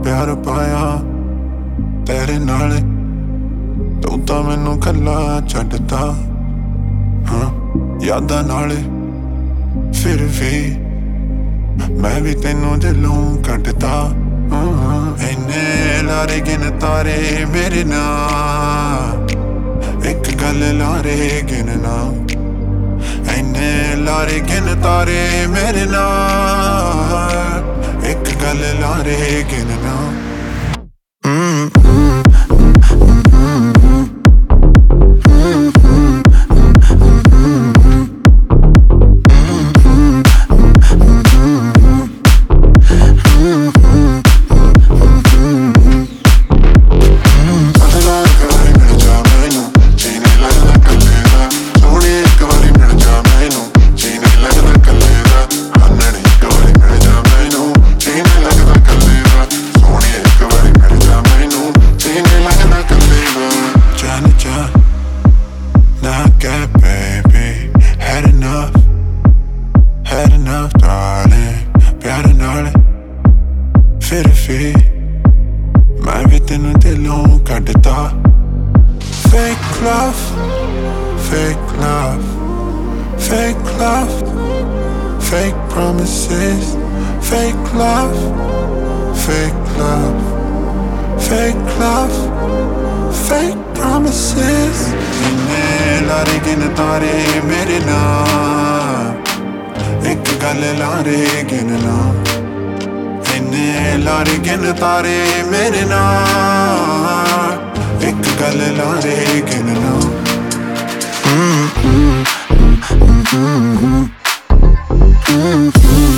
प्यार पाया तेरे नाल, तू तां मैनू कल्ला छड्डता। हाँ यादां नाल फिर भी मैं भी तेनू दिलों कड्डता। इन्ने लारे गिन तारे मेरे नाल, एक गल लारे गिनना। इन्ने लारे गिन तारे मेरे नाल, एक गल लारे गिनना। Baby, had enough darling, प्यार नाल फिर भी मैं भी तेनू दिलों कड्डता। Fake love, fake love, fake love, fake promises, fake love, fake love, fake love, fake promises। इन्ने लारे गिन तारे मेरे नाल, एक गल लारे गिनना। इन्ने लारे गिन तारे मेरे नाल, एक गल लारे गिनना। Mm-hmm.